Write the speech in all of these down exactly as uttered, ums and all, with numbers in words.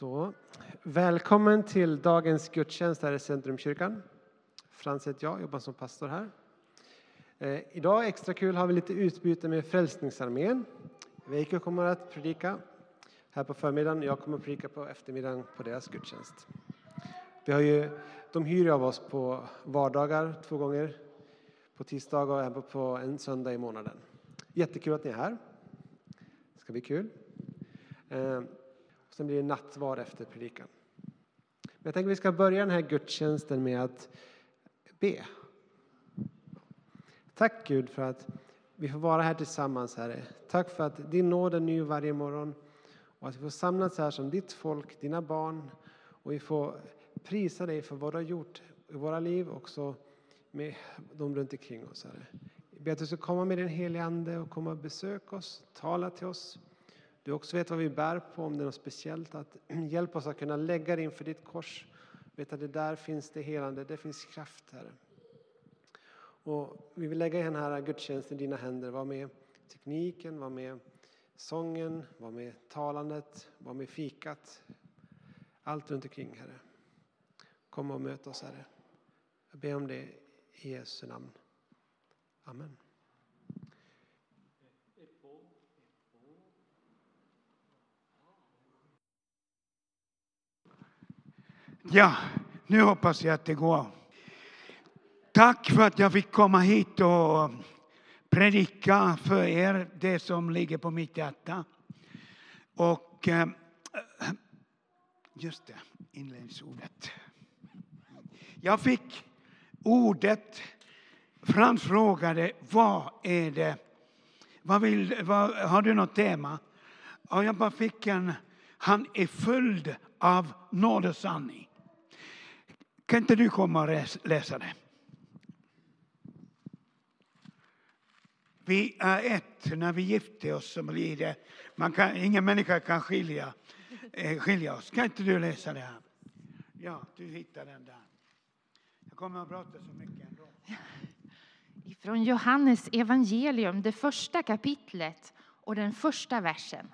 Så, välkommen till dagens gudstjänst här i Centrumkyrkan. Frans heter jag, jobbar som pastor här. Eh, idag extra kul har vi lite utbyte med Frälsningsarmén. Veiko kommer att predika här på förmiddagen. Jag kommer att predika på eftermiddagen på deras gudstjänst. Vi har ju, de hyr av oss på vardagar två gånger. På tisdagar och på en söndag i månaden. Jättekul att ni är här. Det ska bli kul. Eh, Sen blir det nattvard efter predikan. Men jag tänker att vi ska börja den här gudstjänsten med att be. Tack Gud för att vi får vara här tillsammans, Herre. Tack för att din nåd är ny varje morgon. Och att vi får samlas här som ditt folk, dina barn. Och vi får prisa dig för vad du har gjort i våra liv. Också med de runt omkring oss, Herre. Jag ber att du ska komma med din heliga ande och komma och besöka oss. Tala till oss. Du också vet vad vi bär på, om det är något speciellt. Att hjälpa oss att kunna lägga det inför ditt kors. Vet att det där finns det helande, det finns kraft, Herre. Och vi vill lägga den här gudstjänsten i dina händer. Var med tekniken, var med sången, var med talandet, var med fikat. Allt runt omkring, Herre. Kom och möt oss, Herre. Jag ber om det i Jesu namn. Amen. Ja, nu hoppas jag att det går. Tack för att jag fick komma hit och predika för er det som ligger på mitt hjärta. Och just det, inledningsordet. Jag fick ordet, Frans frågade, vad är det? Vad vill, vad, har du något tema? Och jag bara fick en, han är följd av nåd och sanning. Kan inte du komma och läsa det? Vi är ett, när vi gifter oss så blir det. Man kan, ingen människa kan skilja, eh, skilja oss. Kan inte du läsa det här? Ja, du hittar den där. Jag kommer att prata så mycket ändå. Från Johannes evangelium, det första kapitlet och den första versen.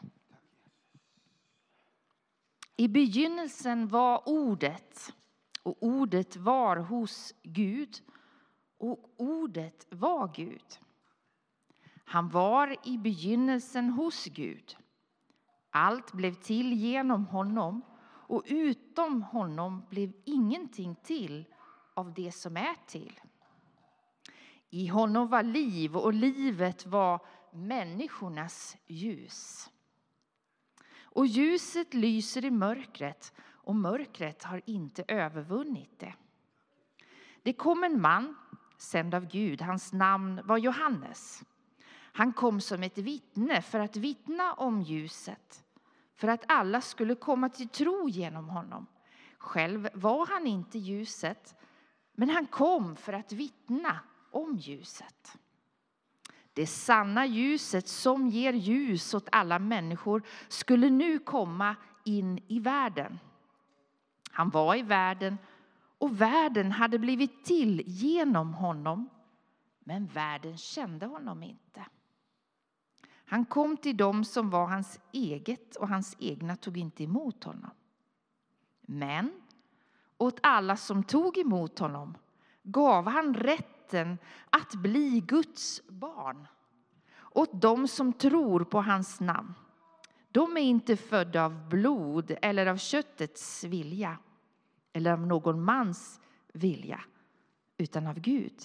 I begynnelsen var ordet, och ordet var hos Gud, och ordet var Gud. Han var i begynnelsen hos Gud. Allt blev till genom honom, och utom honom blev ingenting till av det som är till. I honom var liv, och livet var människornas ljus. Och ljuset lyser i mörkret, och mörkret har inte övervunnit det. Det kom en man, sänd av Gud, hans namn var Johannes. Han kom som ett vittne för att vittna om ljuset, för att alla skulle komma till tro genom honom. Själv var han inte ljuset, men han kom för att vittna om ljuset. Det sanna ljuset som ger ljus åt alla människor skulle nu komma in i världen. Han var i världen, och världen hade blivit till genom honom, men världen kände honom inte. Han kom till dem som var hans eget, och hans egna tog inte emot honom. Men åt alla som tog emot honom gav han rätten att bli Guds barn. Åt dem som tror på hans namn. De är inte födda av blod eller av köttets vilja eller av någon mans vilja, utan av Gud.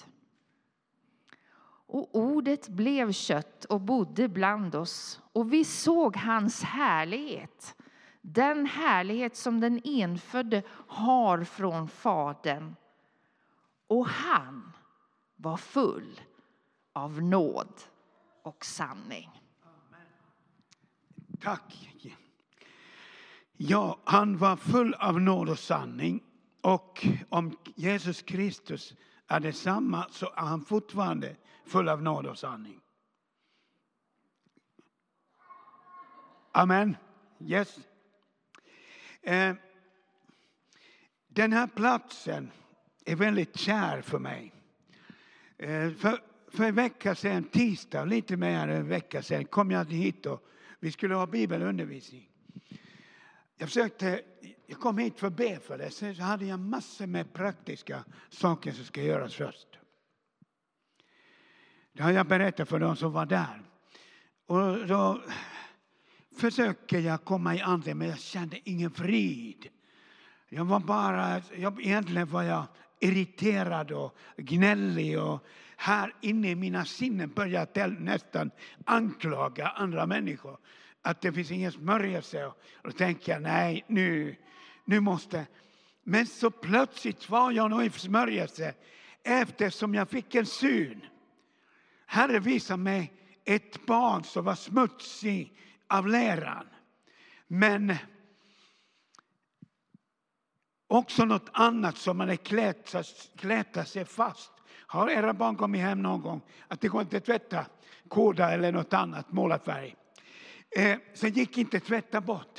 Och ordet blev kött och bodde bland oss, och vi såg hans härlighet. Den härlighet som den enfödde har från Fadern. Och han var full av nåd och sanning. Amen. Tack. Ja, han var full av nåd och sanning. Och om Jesus Kristus är detsamma, så är han fortfarande full av nåd och sanning. Amen. Yes. Eh, den här platsen är väldigt kär för mig. Eh, för, för en vecka sedan, tisdag, lite mer än en vecka sedan, kom jag hit och vi skulle ha bibelundervisning. Jag försökte jag kom hit för att be för det. Sen så hade jag massor med praktiska saker som ska göras först. Det har jag berättat för de som var där. Och då försöker jag komma i anden, men jag kände ingen frid. Jag var bara, jag, egentligen var jag irriterad och gnällig. Och här inne i mina sinnen började jag nästan anklaga andra människor. Att det finns ingen smörjelse. Och då tänker jag, nej, nu, nu måste. Men så plötsligt var jag nog i smörjelse. Eftersom jag fick en syn. Herre visade mig ett barn som var smutsig av läran. Men också något annat som hade klättat, klättat sig fast. Har era barn kommit hem någon gång att det går inte att tvätta koda eller något annat målarfärg? Eh, så gick inte tvätta bort.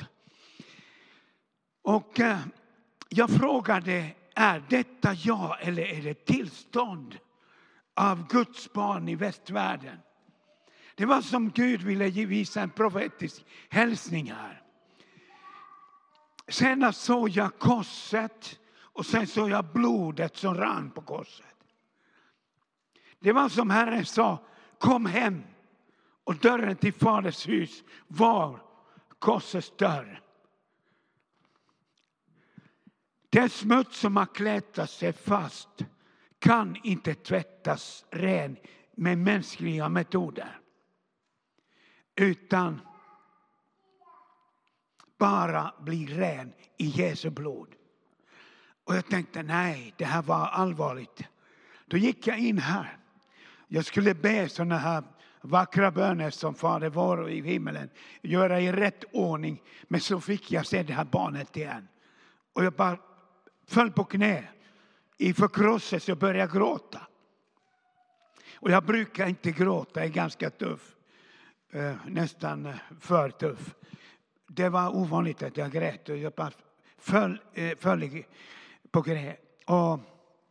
Och eh, jag frågade, är detta jag eller är det tillstånd av Guds barn i västvärlden? Det var som Gud ville visa en profetisk hälsning här. Sen såg jag korset och sen såg jag blodet som rann på korset. Det var som Herren sa, kom hem. Och dörren till faders hus var korsets dörr. Det smuts som har klättat sig fast kan inte tvättas ren med mänskliga metoder. Utan bara bli ren i Jesu blod. Och jag tänkte, nej, det här var allvarligt. Då gick jag in här. Jag skulle be sådana här vackra böner som Fader vår i himmelen. Göra i rätt ordning. Men så fick jag se det här barnet igen. Och jag bara föll på knä. I förkrosselse och började gråta. Och jag brukar inte gråta, jag är ganska tuff. Uh, nästan för tuff. Det var ovanligt att jag grät. Och jag bara föll, uh, föll på knä. Och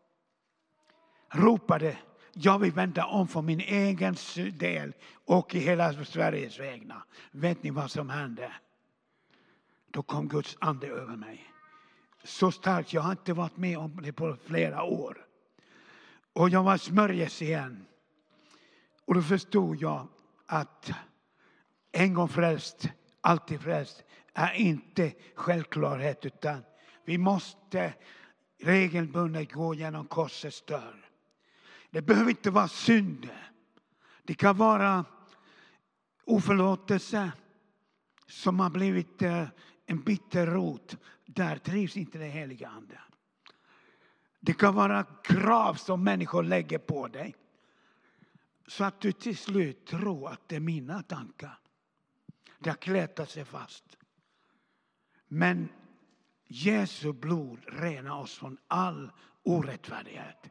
ropade. Jag vill vända om för min egen del och i hela Sveriges vägnar. Vet ni vad som hände? Då kom Guds ande över mig. Så starkt, jag har inte varit med om det på flera år. Och jag var smörjes igen. Och då förstod jag att en gång frälst, alltid frälst är inte självklarhet. Utan vi måste regelbundet gå genom korsets dörr. Det behöver inte vara synd. Det kan vara oförlåtelse som har blivit en bitter rot. Där trivs inte det heliga ande. Det kan vara krav som människor lägger på dig. Så att du till slut tror att det är mina tankar. Det har klättat sig fast. Men Jesu blod renar oss från all orättfärdighet.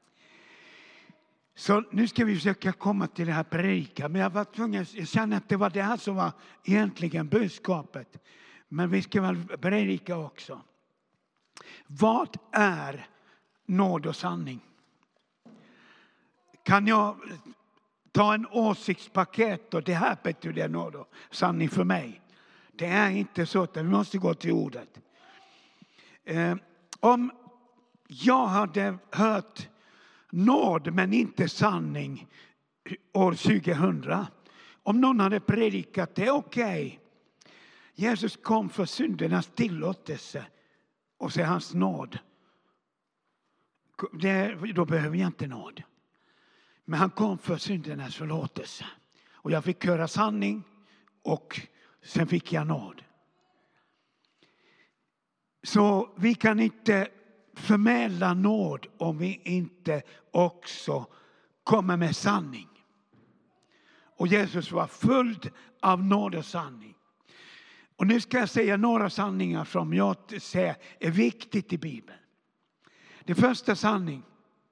Så nu ska vi försöka komma till det här predika. Men jag var tvungen, jag känner att det var det här som var egentligen budskapet. Men vi ska väl predika också. Vad är nåd och sanning? Kan jag ta en åsiktspaket och det här betyder nåd och sanning för mig? Det är inte så att vi måste gå till ordet. Eh, om jag hade hört nåd men inte sanning år tjugohundra. Om någon hade predikat det, okej. Okay. Jesus kom för syndernas tillåtelse och så hans nåd. Det, då behöver jag inte nåd. Men han kom för syndernas förlåtelse. Och jag fick höra sanning och sen fick jag nåd. Så vi kan inte förmedla nåd om vi inte också kommer med sanning. Och Jesus var full av nåd och sanning. Och nu ska jag säga några sanningar som jag ser är viktigt i Bibeln. Det första sanning.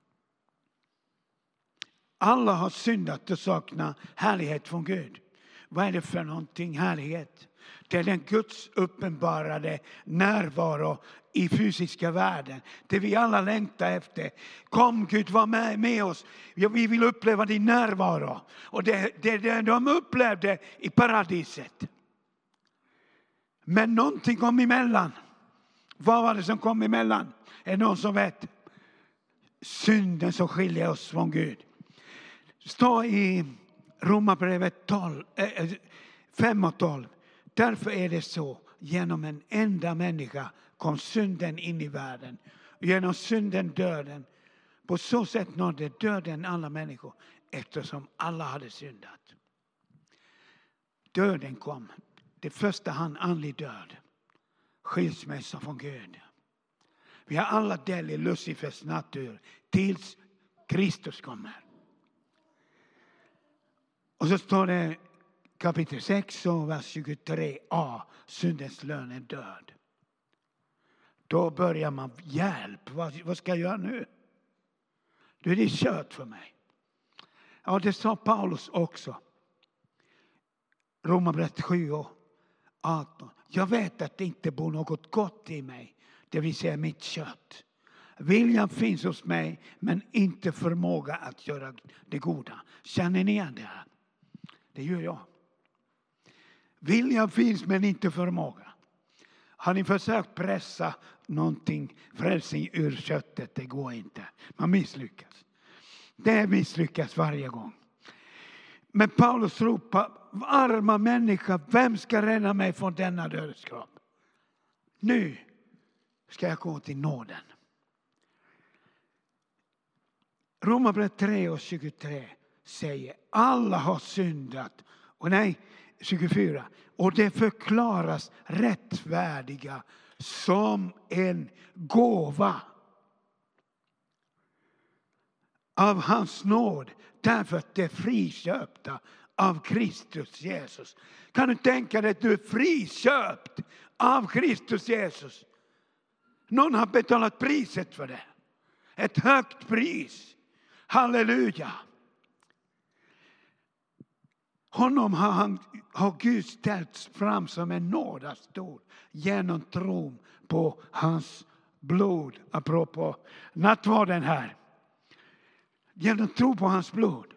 Alla har syndat och saknar härlighet från Gud. Vad är det för någonting härlighet? Det är den Guds uppenbarade närvaro i fysiska världen. Det vi alla längtar efter. Kom Gud, var med, med oss. Vi vill uppleva din närvaro. Och det är det de upplevde i paradiset. Men någonting kom emellan. Vad var det som kom emellan? Är det någon som vet? Synden som skiljer oss från Gud. Står i Romarbrevet tolv, äh, fem och tolv. Därför är det så. Genom en enda människa kom synden in i världen. Genom synden döden. På så sätt nådde döden alla människor. Eftersom alla hade syndat. Döden kom. Det första hand andlig död. Skilsmässa från Gud. Vi har alla del i Lucifers natur. Tills Kristus kommer. Och så står det kapitel sex och vers tjugotre a. Syndens lön är död. Då börjar man hjälp. Vad, vad ska jag göra nu? Då är det kört för mig. Ja, det sa Paulus också. Romarbrevet sju och arton. Jag vet att det inte bor något gott i mig. Det vill säga mitt kött. Viljan finns hos mig, men inte förmåga att göra det goda. Känner ni igen det här? Det gör jag. Viljan finns, men inte förmåga. Har ni försökt pressa någonting, frälsning ur köttet? Det går inte. Man misslyckas. Det misslyckas varje gång. Men Paulus ropar, arma människa, vem ska rädda mig från denna dödskropp? Nu ska jag gå till nåden. Romarbrevet tre och tjugotre säger, alla har syndat. Och nej, tjugofyra. Och det förklaras rättfärdiga som en gåva av hans nåd. Därför att det är friköpta av Kristus Jesus. Kan du tänka dig att du är friköpt av Kristus Jesus? Någon har betalat priset för det. Ett högt pris. Halleluja. Honom har, han, har Gud ställt fram som en nådastol genom tron på hans blod. Apropå nattvarden här. Genom tro på hans blod.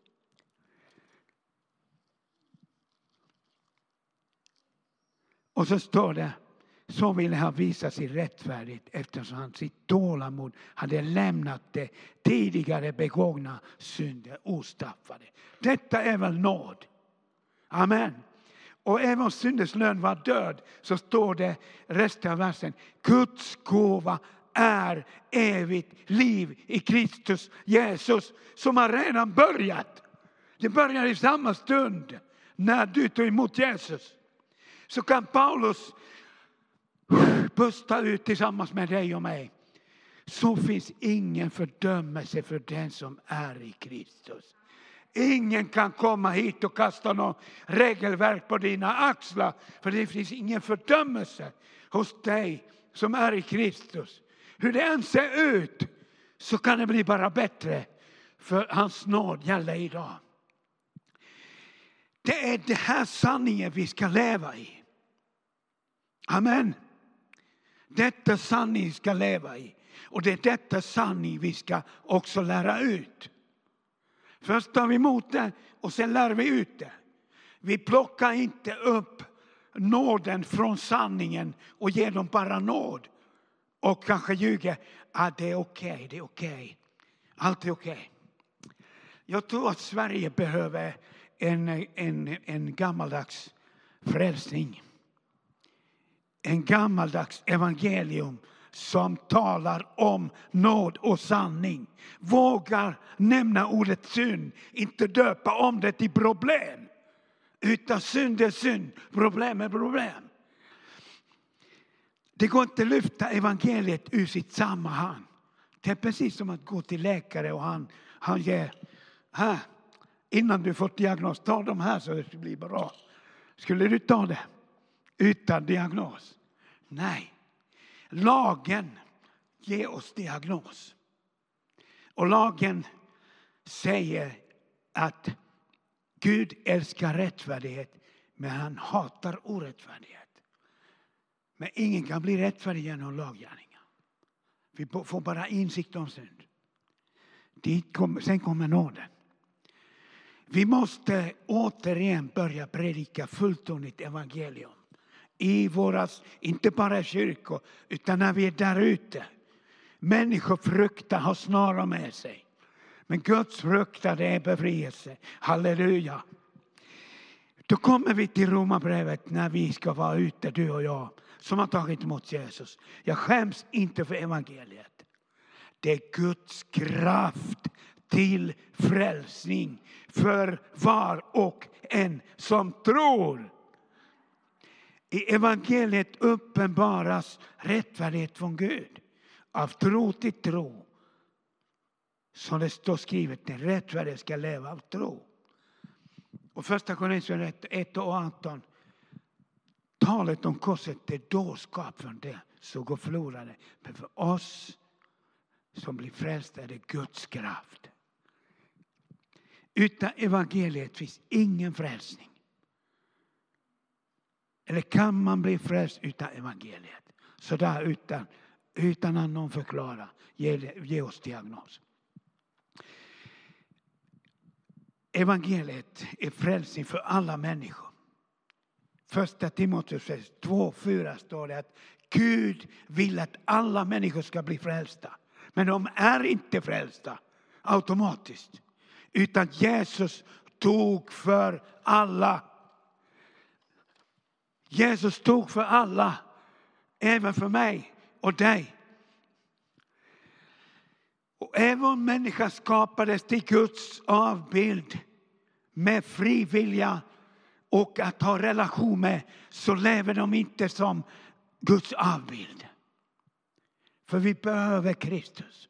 Och så står det, så ville han visa sig rättfärdigt eftersom han sitt tålamod hade lämnat det tidigare begångna synder ostraffade. Detta är väl nåd. Amen. Och även om syndens lön var död så står det resten av versen. Guds gåva är evigt liv i Kristus Jesus som har redan börjat. Det börjar i samma stund när du tar emot Jesus. Så kan Paulus pusta ut tillsammans med dig och mig. Så finns ingen fördömelse för den som är i Kristus. Ingen kan komma hit och kasta något regelverk på dina axlar. För det finns ingen fördömelse hos dig som är i Kristus. Hur det än ser ut så kan det bli bara bättre. För hans nåd gäller idag. Det är det här sanningen vi ska leva i. Amen. Detta sanning ska leva i. Och det är detta sanning vi ska också lära ut. Först tar vi emot det och sen lär vi ut det. Vi plockar inte upp nåden från sanningen och ger dem bara nåd. Och kanske ljuger. Ah, det är okej, okay, det är okej. Okay. Allt är okej. Okay. Jag tror att Sverige behöver en, en, en gammaldags frälsning. En gammaldags evangelium som talar om nåd och sanning. Vågar nämna ordet synd. Inte döpa om det till problem. Utan synd är synd. Problem är problem. Det går inte att lyfta evangeliet ur sitt sammanhang. Det är precis som att gå till läkare och han, han ger. Här, innan du fått diagnos, ta de här så det blir bra. Skulle du ta det utan diagnos? Nej. Lagen ger oss diagnos. Och lagen säger att Gud älskar rättfärdighet, men han hatar orättfärdighet. Men ingen kan bli rättfärdig genom laggärningar. Vi får bara insikt om synd. Dit kom, sen kommer nåden. Vi måste återigen börja predika fulltonigt evangelium. i våra, inte bara kyrkor, utan när vi är där ute. Människor fruktar har snara med sig. Men Guds fruktan är befrielse. Halleluja. Då kommer vi till Romarbrevet när vi ska vara ute, du och jag, som har tagit emot Jesus. Jag skäms inte för evangeliet. Det är Guds kraft till frälsning för var och en som tror. I evangeliet uppenbaras rättfärdighet från Gud. Av tro till tro. Som det står skrivet, den rättfärdige ska leva av tro. Och första Korinthierbrevet ett och arton. Talet om korset är dårskap från det så går förlorade. Men för oss som blir frälsta är det Guds kraft. Utan evangeliet finns ingen frälsning. Eller kan man bli frälst utan evangeliet? Så där utan, utan att någon förklara. Ge, ge oss diagnos. Evangeliet är frälsning för alla människor. Första Timoteus två fyra står det att Gud vill att alla människor ska bli frälsta. Men de är inte frälsta automatiskt. Utan Jesus tog för alla. Jesus tog för alla. Även för mig och dig. Och även om människan skapades till Guds avbild med fri vilja och att ha relation med, så lever de inte som Guds avbild. För vi behöver Kristus.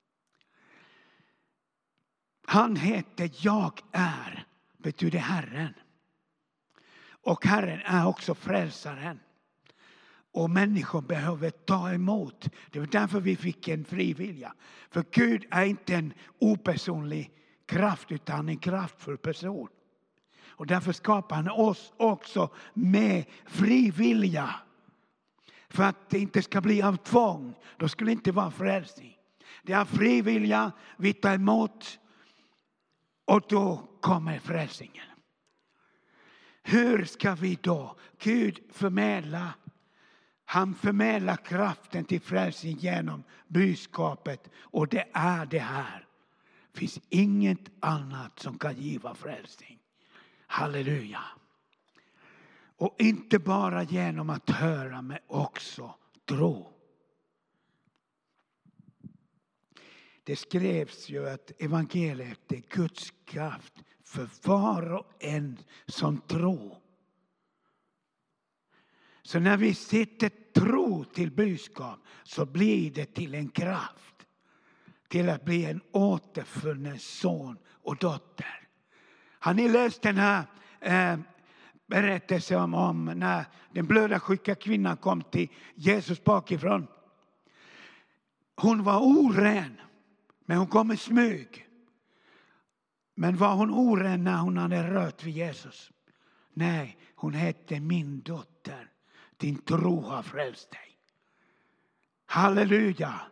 Han heter Jag är, betyder Herren. Och Herren är också frälsaren. Och människor behöver ta emot. Det var därför vi fick en fri vilja. För Gud är inte en opersonlig kraft utan en kraftfull person. Och därför skapar han oss också med fri vilja. För att det inte ska bli av tvång. Då skulle det inte vara frälsning. Det är fri vilja, vi tar emot. Och då kommer frälsningen. Hur ska vi då? Gud förmedla. Han förmedlar kraften till frälsning genom budskapet. Och det är det här. Det finns inget annat som kan giva frälsning. Halleluja. Och inte bara genom att höra men också tro. Det skrevs ju att evangeliet är Guds kraft för var och en som tror. Så när vi sitter tro till budskap så blir det till en kraft. Till att bli en återfunnen son och dotter. Har ni läst den här eh, berättelsen om, om när den blöda sjuka kvinnan kom till Jesus bakifrån? Hon var oren. Men hon kom i smyg. Men var hon oren när hon hade rört vid Jesus? Nej, hon hette min dotter. Din tro har frälst dig. Halleluja.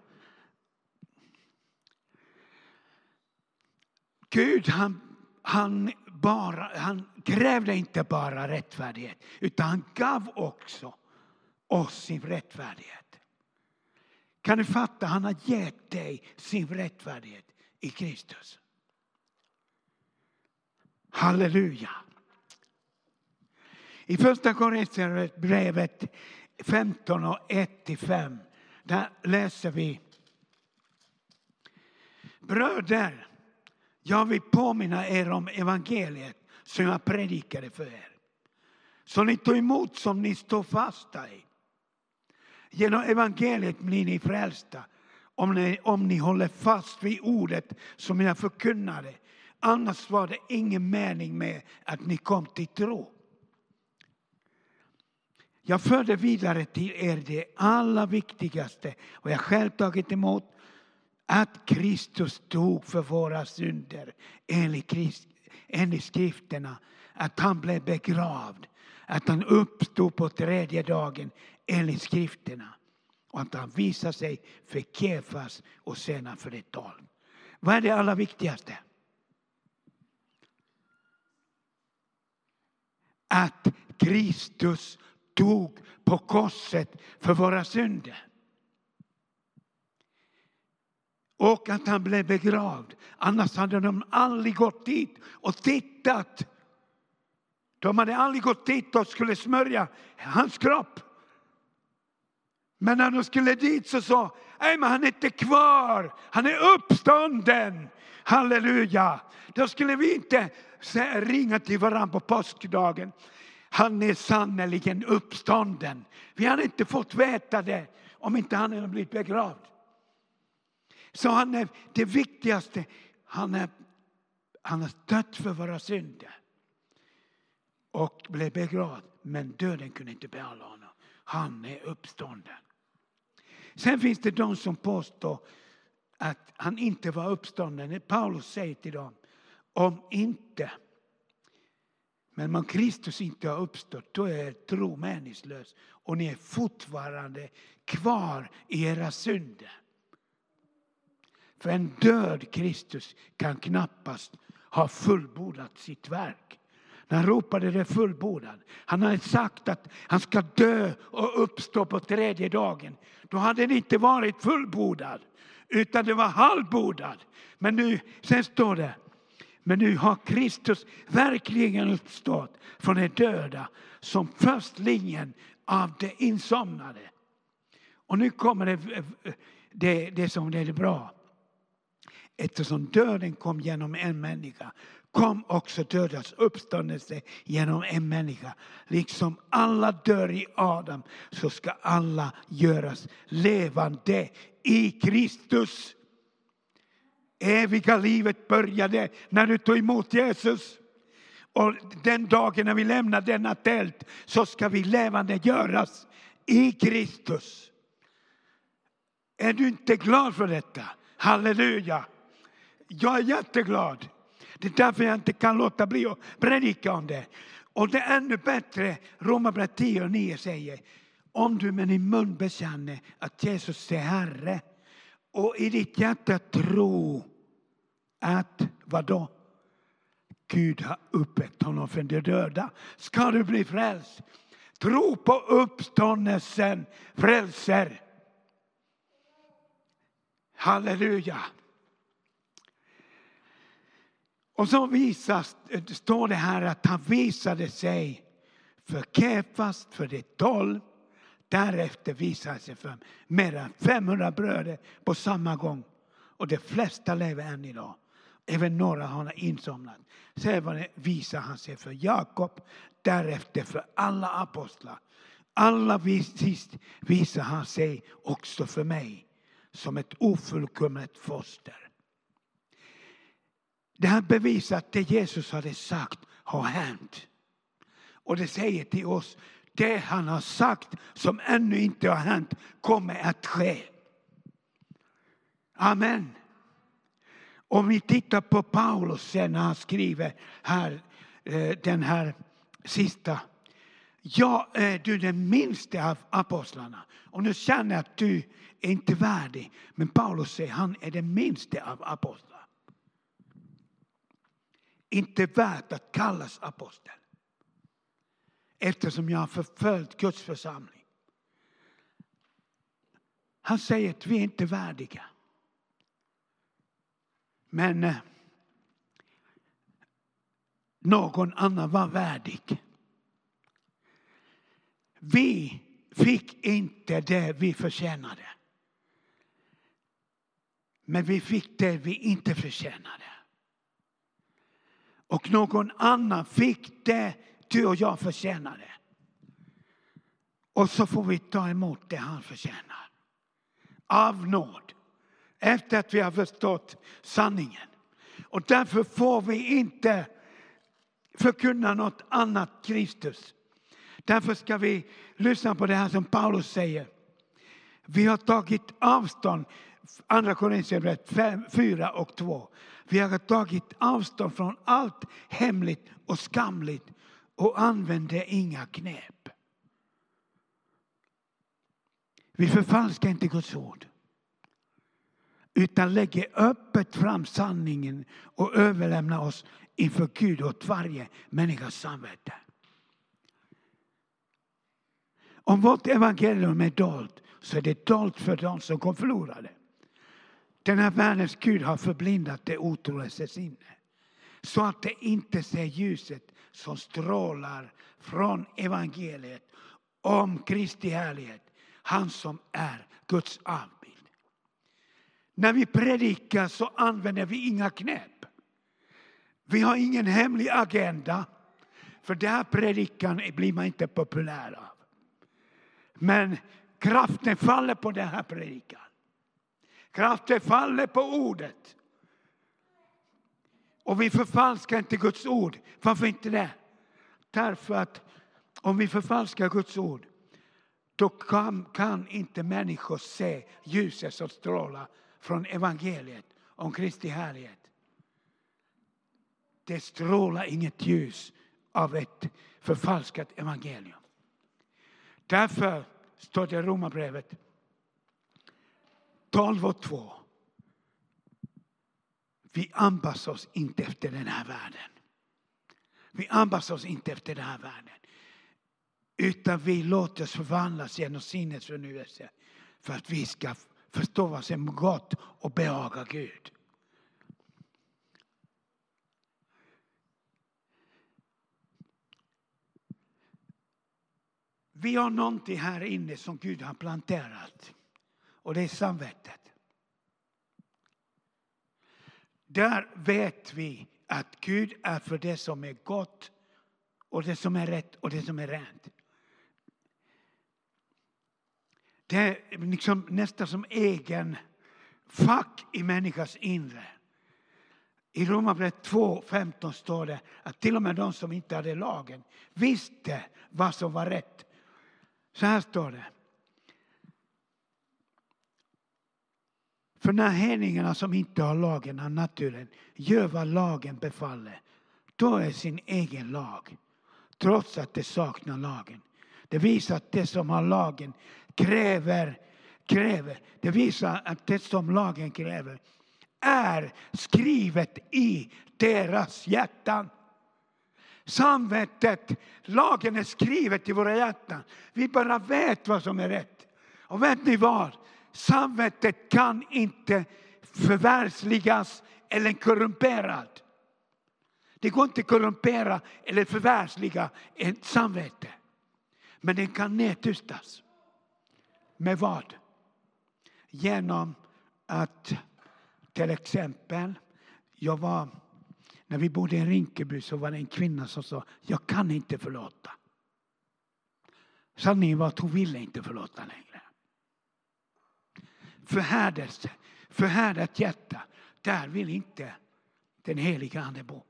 Gud han, han, bara, han krävde inte bara rättfärdighet. Utan han gav också oss sin rättfärdighet. Kan du fatta? Han har gett dig sin rättfärdighet i Kristus. Halleluja. I första Korinthierbrevet femton och ett till fem. Där läser vi. Bröder, jag vill påminna er om evangeliet som jag predikade för er. Så ni tog emot som ni står fasta i. Genom evangeliet blir ni frälsta om ni, om ni håller fast vid ordet som jag förkunnade. Annars var det ingen mening med att ni kom till tro. Jag förde vidare till er det allra viktigaste och jag själv tagit emot att Kristus dog för våra synder enligt, Christ, enligt skrifterna. Att han blev begravd. Att han uppstod på tredje dagen enligt skrifterna. Och att han visar sig för Kefas och senare för det tolv. Vad är det allra viktigaste? Att Kristus dog på korset för våra synder. Och att han blev begravd. Annars hade de aldrig gått dit och tittat. De hade aldrig gått dit och skulle smörja hans kropp. Men när de skulle dit så sa, nej men han är inte kvar. Han är uppstånden. Halleluja. Då skulle vi inte ringa till varandra på påskdagen. Han är sannoliken uppstånden. Vi hade inte fått veta det om inte han hade blivit begravd. Så han är det viktigaste. Han är, han har dött för våra synder. Och blev begravd. Men döden kunde inte behålla honom. Han är uppstånden. Sen finns det de som påstår att han inte var uppstånden. Paulus säger till dem. Om inte. Men om Kristus inte har uppstått. Då är tro meningslös. Och ni är fortfarande kvar i era synder. För en död Kristus kan knappast ha fullbordat sitt verk. När han ropade det fullbordad. Han hade sagt att han ska dö och uppstå på tredje dagen. Då hade det inte varit fullbordad. Utan det var halvbordad. Men nu, sen står det. Men nu har Kristus verkligen uppstått från de döda. Som förstligen av de insomnade. Och nu kommer det, det, det som det är bra. Eftersom döden kom genom en människa kom också dödens uppståndelse genom en människa. Liksom alla dör i Adam så ska alla göras levande i Kristus. Eviga livet började när du tog emot Jesus. Och den dagen när vi lämnar denna tält så ska vi levande göras i Kristus. Är du inte glad för detta? Halleluja! Jag är jätteglad. Det är därför jag inte kan låta bli att predika om det. Och det är ännu bättre. Romarbrevet tio och nio säger. Om du med din mun bekänner att Jesus är Herre. Och i ditt hjärta tro att vad då? Gud har uppväckt honom från de döda. Ska du bli frälst? Tro på uppståndelsen frälser. Halleluja. Och så visas, står det här att han visade sig för Kefas, för de tolv. Därefter visade sig för mer än femhundra bröder på samma gång. Och de flesta lever än idag. Även några har insomnat. Sedan visar han sig för Jakob. Därefter för alla apostlar. Alla sist visar han sig också för mig. Som ett ofullkomligt foster. Det här bevisar att det Jesus hade sagt har hänt. Och det säger till oss. Det han har sagt som ännu inte har hänt kommer att ske. Amen. Om vi tittar på Paulus sen när han skriver här, den här sista. Ja, är du den minsta av apostlarna. Och nu känner jag att du är inte värdig. Men Paulus säger han är den minsta av apostlar. Inte värt att kallas apostel. Eftersom jag har förföljt Guds församling. Han säger att vi är inte värdiga. Men eh, någon annan var värdig. Vi fick inte det vi förtjänade. Men vi fick det vi inte förtjänade. Och någon annan fick det du och jag förtjänade. Och så får vi ta emot det han förtjänar. Av nåd. Efter att vi har förstått sanningen. Och därför får vi inte förkunna något annat Kristus. Därför ska vi lyssna på det här som Paulus säger. Vi har tagit avstånd. Andra Korinthierbrevet fyra och två. Vi har tagit avstånd från allt hemligt och skamligt. Och använder inga knep. Vi förfalskar inte Guds ord. Utan lägger öppet fram sanningen. Och överlämnar oss inför Gud åt varje människas samvete. Om vårt evangelium är dolt, så är det dolt för de som kom förlorade. Den här världens Gud har förblindat det otrolösa sinne, så att det inte ser ljuset som strålar från evangeliet om Kristi härlighet, han som är Guds avbild. När vi predikar så använder vi inga knep. Vi har ingen hemlig agenda, för det här predikan blir man inte populär av. Men kraften faller på den här predikan. Kraften faller på ordet. Och vi förfalskar inte Guds ord. Varför inte det? Därför att om vi förfalskar Guds ord, då kan, kan inte människor se ljuset som strålar från evangeliet om Kristi härlighet. Det strålar inget ljus av ett förfalskat evangelium. Därför står det i Romarbrevet tolv och två. Vi anpassar oss inte efter den här världen. Vi anpassar oss inte efter den här världen. Utan vi låter oss förvandlas genom sinnets förnyelse. För att vi ska förstå vad som är gott och behaga Gud. Vi har någonting här inne som Gud har planterat. Och det är samvetet. Där vet vi att Gud är för det som är gott och det som är rätt och det som är rent. Det är liksom nästan som egen fack i människas inre. I Romarbrevet två femton står det att till och med de som inte hade lagen visste vad som var rätt. Så här står det. För när hedningarna som inte har lagen av naturen gör vad lagen befaller, då är sin egen lag, trots att det saknar lagen. Det visar att det som har lagen kräver, kräver. Det visar att det som lagen kräver är skrivet i deras hjärtan. Samvetet, lagen är skrivet i våra hjärtan. Vi bara vet vad som är rätt. Och vet ni vad? Samvetet kan inte förvärvsligas eller korrumperad. Det går inte korrumpera eller förvärvsliga ett samvete. Men den kan nedtystas. Med vad? Genom att till exempel, jag var, när vi bodde i Rinkeby så var det en kvinna som sa, jag kan inte förlåta. Sanningen var att hon ville inte förlåta längre. Förhärdelse, förhärdat hjärta, där vill inte den heliga ande bo.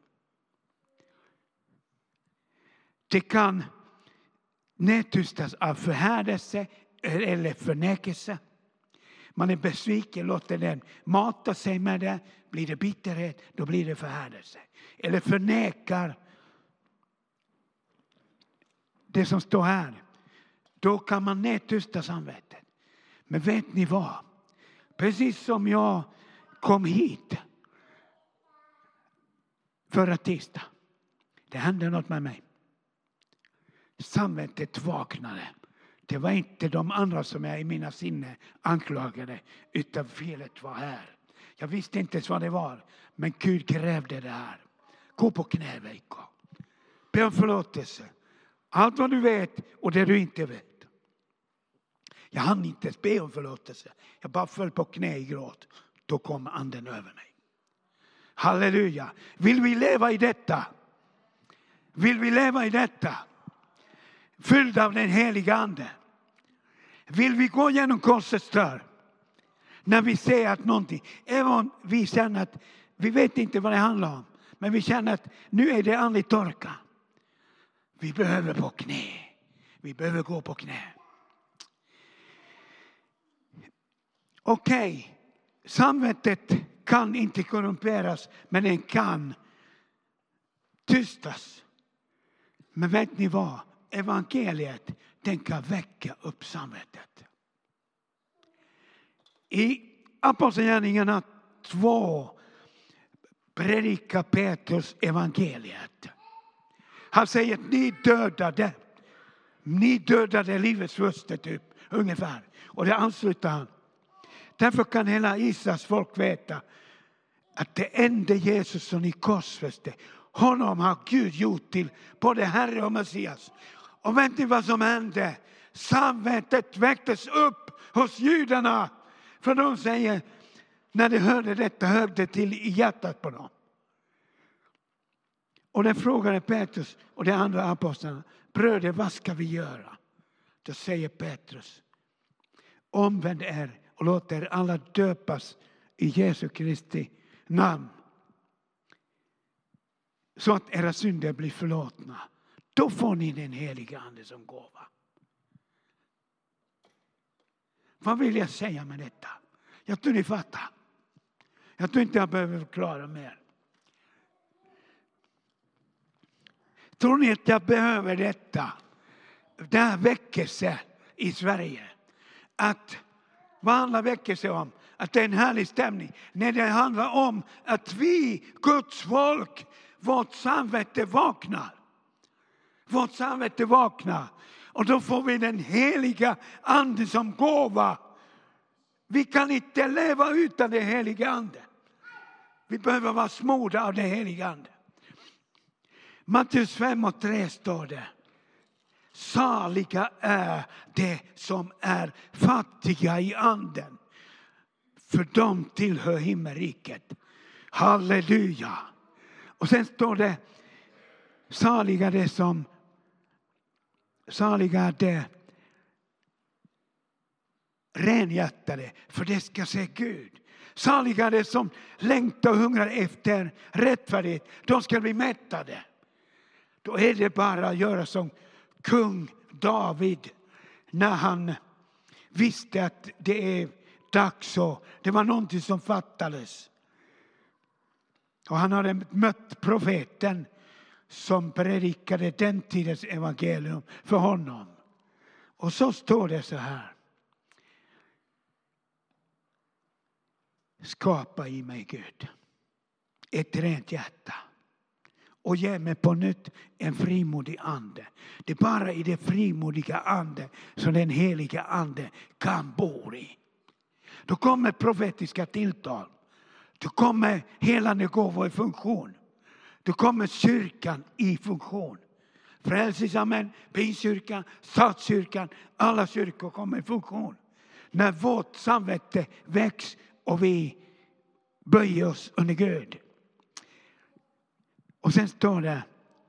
Det kan nedtystas av förhärdelse eller förnekelse. Man är besviken, låter den mata sig med det. Blir det bitterhet, då blir det förhärdelse. Eller förnekar det som står här. Då kan man nedtysta samvetet. Men vet ni vad? Precis som jag kom hit förra tisdag. Det hände något med mig. Samvetet vaknade. Det var inte de andra som jag i mina sinne anklagade, utan felet var här. Jag visste inte vad det var, men Gud krävde det här. Gå på knä, Veikko. Be om förlåtelse. Allt vad du vet och det du inte vet. Jag hann inte be om förlåtelse. Jag bara föll på knä i gråt. Då kom anden över mig. Halleluja. Vill vi leva i detta? Vill vi leva i detta? Fylld av den heliga ande. Vill vi gå genom korsets dörr? När vi ser att någonting, även om vi känner att vi vet inte vad det handlar om. Men vi känner att nu är det andlig torka. Vi behöver på knä. Vi behöver gå på knä. Okej, okay. Samvetet kan inte korrumperas, men den kan tystas. Men vet ni vad? Evangeliet, den kan väcka upp samvetet. I Apostlagärningarna två predikar Petrus evangeliet. Han säger att ni dödade Ni dödade livets första typ, ungefär. Och det anslutar han. Därför kan hela Israels folk veta att det enda Jesus som ni korsfäste, honom har Gud gjort till både Herre och Messias. Och vet ni vad som hände? Samvetet väcktes upp hos judarna. För de säger, när de hörde detta, hörde det till i hjärtat på dem. Och det frågade Petrus och de andra apostlarna, bröder, vad ska vi göra? Då säger Petrus, omvänd er och låt er alla döpas i Jesu Kristi namn. Så att era synder blir förlåtna. Då får ni den heliga ande som gåva. Vad vill jag säga med detta? Jag tror ni fattar. Jag tror inte jag behöver förklara mer. Tror ni att jag behöver detta? Det här väckelse i Sverige. Att vad handlar väckelse om? Att det är en härlig stämning. När det handlar om att vi, Guds folk, vårt samvete vaknar. Vårt samvete vaknar. Och då får vi den heliga ande som gåva. Vi kan inte leva utan den heliga ande. Vi behöver vara smorda av den heliga ande. Matteus fem och tre står det. Saliga är det som är fattiga i anden. För de tillhör himmelriket. Halleluja. Och sen står det. Saliga det som. Saliga det. Renhjärtade. För det ska se Gud. Saliga det som längtar och hungrar efter rättfärdighet. De ska bli mättade. Då är det bara att göra som kung David. När han visste att det är dags. Och det var någonting som fattades. Och han hade mött profeten. Som predikade den tidens evangelium för honom. Och så står det så här. Skapa i mig Gud. Ett rent hjärta. Och ge mig på nytt en frimodig ande. Det är bara i det frimodiga ande som den heliga ande kan bo i. Då kommer profetiska tilltal. Då kommer helande gåvor i funktion. Då kommer kyrkan i funktion. Frälsningsarmén, Pingstkyrkan, Statskyrkan, alla kyrkor kommer i funktion. När vårt samvete väcks och vi böjer oss under Gud. Och sen står det.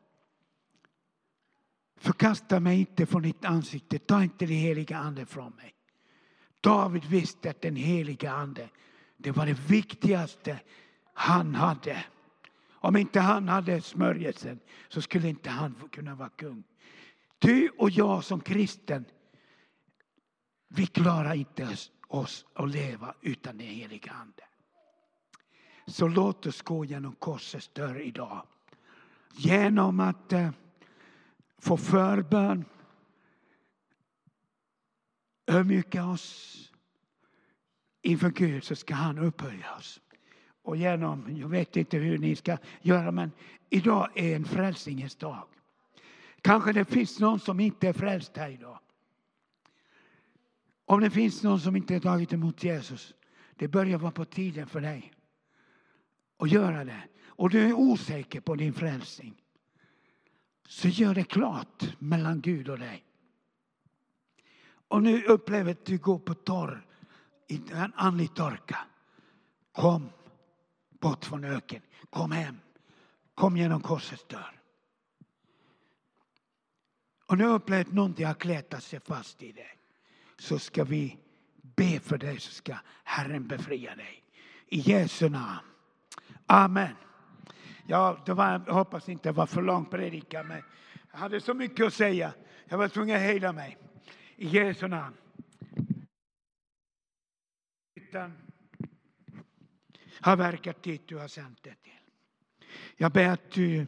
Förkasta mig inte från ditt ansikte. Ta inte det heliga ande från mig. David visste att den heliga ande, det var det viktigaste han hade. Om inte han hade smörjelsen så skulle inte han kunna vara kung. Du och jag som kristen, vi klarar inte oss att leva utan den heliga ande. Så låt oss gå genom korsets dörr idag. Genom att eh, få förbön. Ödmjuka oss inför Gud så ska han upphöja oss. Och genom, jag vet inte hur ni ska göra, men idag är en frälsningens dag. Kanske det finns någon som inte är frälst här idag. Om det finns någon som inte har tagit emot Jesus, det börjar vara på tiden för dig att göra det. Och du är osäker på din frälsning, så gör det klart mellan Gud och dig. Och nu upplever att du går på torr, i en andlig torka. Kom bort från öken. Kom hem. Kom genom korsets dörr. Och nu upplever att någonting har klätat sig fast i dig. Så ska vi be för dig, så ska Herren befria dig. I Jesu namn. Amen. Ja, det var, jag hoppas inte det var för lång predikan, men jag hade så mycket att säga. Jag var tvungen att hejda mig. I Jesu namn. Har verkat dit du har sänt det till. Jag ber att du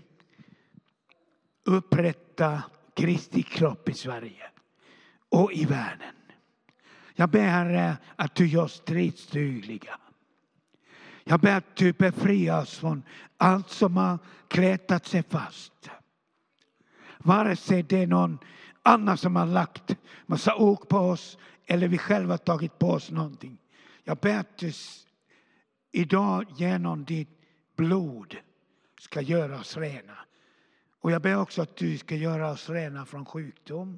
upprättar Kristi kropp i Sverige och i världen. Jag ber Herre att du gör stridsdugliga. Jag ber att du befriar oss från allt som har klätat sig fast. Vare sig det är någon annan som har lagt massa ok på oss eller vi själva tagit på oss någonting. Jag ber att du idag genom ditt blod ska göra oss rena. Och jag ber också att du ska göra oss rena från sjukdom.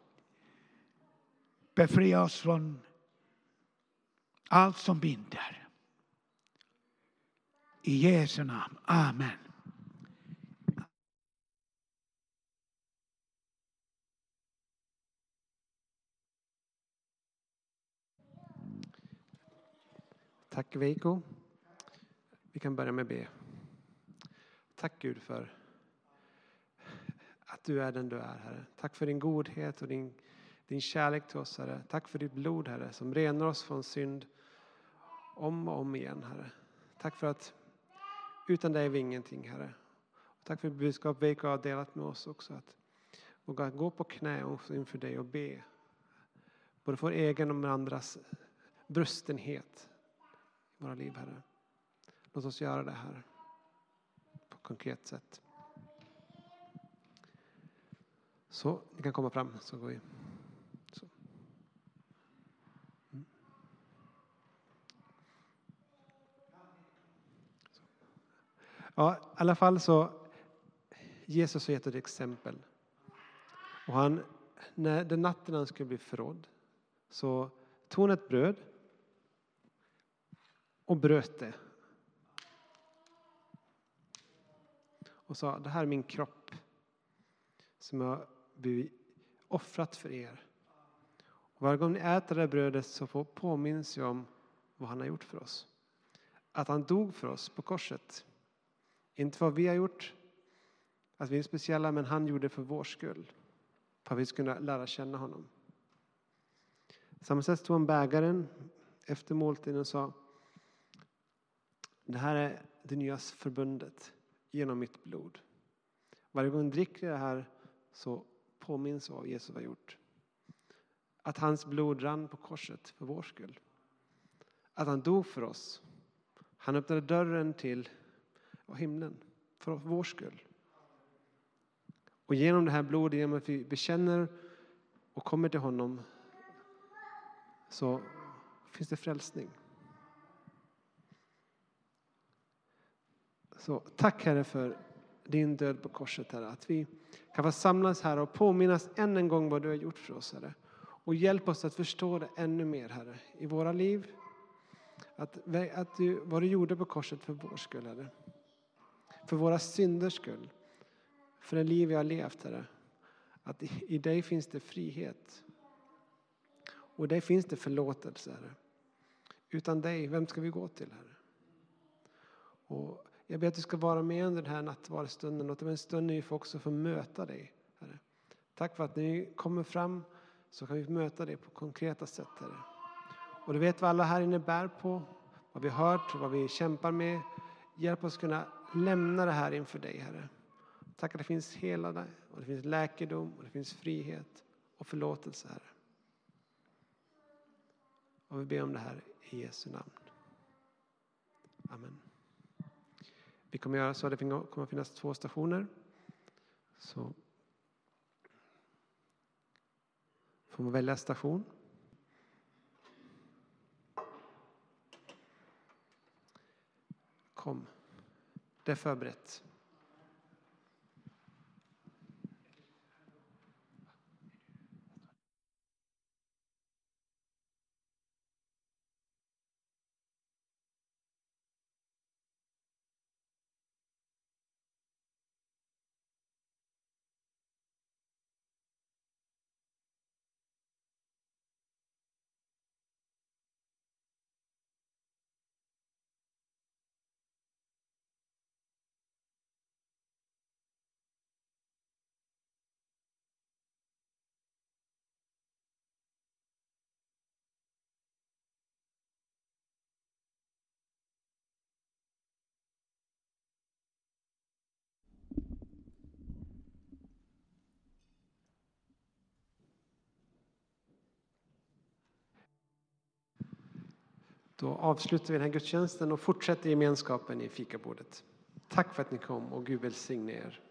Befria oss från allt som binder. I Jesu namn. Amen. Tack Veiko. Vi kan börja med be. Tack Gud för att du är den du är, Herre. Tack för din godhet och din, din kärlek till oss, Herre. Tack för ditt blod, Herre, som renar oss från synd om och om igen, Herre. Tack för att utan dig är vi ingenting, Herre. Och tack för det budskap Veiko har delat med oss också. Att våga gå på knä inför dig och be. Både för egen och med andras brustenhet i våra liv, Herre. Låt oss göra det här på ett konkret sätt. Så, ni kan komma fram så går vi. Så. Mm. Så. Ja, i alla fall så Jesus har gett ett exempel. Och han, när den natten han skulle bli förrådd så tog han ett bröd och bröt det. Och sa, det här är min kropp som jag blivit offrat för er. Och varje gång ni äter det brödet så får påminns jag om vad han har gjort för oss. Att han dog för oss på korset. Inte vad vi har gjort, att vi är speciella, men han gjorde det för vår skull. För att vi skulle lära känna honom. Samma sätt tog han bägaren efter måltiden och sa, det här är det nya förbundet genom mitt blod. Varje gång jag dricker det här så påminns vad Jesus har gjort. Att hans blod rann på korset för vår skull. Att han dog för oss. Han öppnade dörren till himlen för vår skull. Och genom det här blodet, genom att vi bekänner och kommer till honom, så finns det frälsning. Så tack Herre för din död på korset, Herre. Att vi kan få samlas här och påminnas än en gång vad du har gjort för oss, Herre. Och hjälp oss att förstå det ännu mer, Herre, i våra liv. Att, att du, vad du gjorde på korset för vår skull, Herre. För våra synders skull. För det liv vi har levt, Herre. Att i, i dig finns det frihet. Och i dig finns det förlåtelse, Herre. Utan dig, vem ska vi gå till, Herre? Och jag ber att du ska vara med under den här nattvardsstunden. Och det var en stund nu får också få möta dig, Herre. Tack för att när vi kommer fram så kan vi möta dig på konkreta sätt, Herre. Och du vet vad alla här inne bär på. Vad vi har hört, vad vi kämpar med. Hjälp oss kunna lämna det här inför dig, Herre. Tack att det finns helande och det finns läkedom och det finns frihet och förlåtelse, Herre. Och vi ber om det här i Jesu namn. Amen. Vi kommer göra så att det kommer att finnas två stationer. Så får man välja station. Kom. Det är förberett. Då avslutar vi den här gudstjänsten och fortsätter gemenskapen i fikabordet. Tack för att ni kom och Gud välsigne er.